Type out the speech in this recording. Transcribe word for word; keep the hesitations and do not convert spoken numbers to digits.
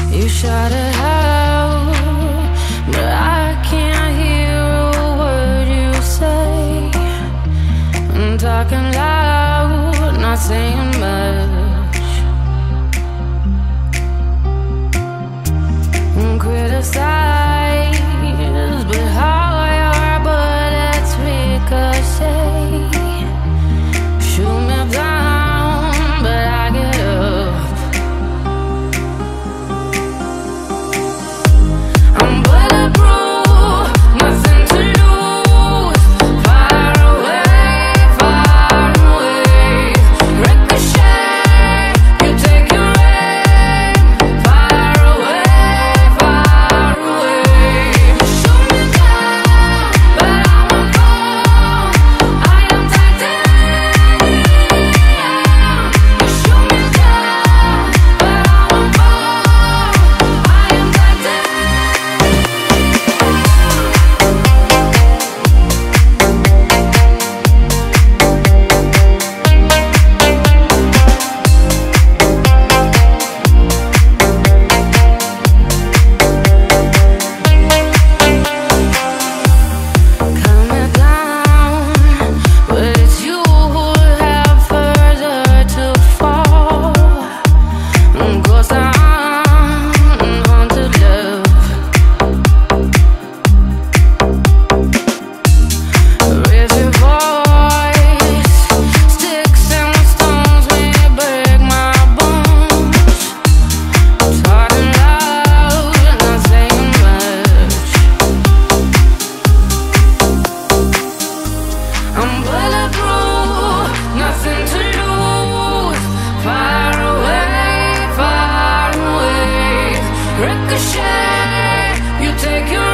You shout it out, but I can't hear a word you say. I'm talking loud, not saying much. I'm criticized, but how your bullets ricochet. Shoot me down, but I get up. I'm bulletproof, nothing to lose. Far away, far away. Ricochet, you take your aim. Far away, far away. Shoot me down, but I won't fall. I am titanium. You shoot me down, but I won't fall. I am titanium. Coming down, but it's you who have further to fall. Ghost town, haunted love. Raise your voice, sticks and the stones may break my bones. Talking loud, not saying much. I'm bulletproof, nothing to lose. Far away, far away. Ricochet, you take your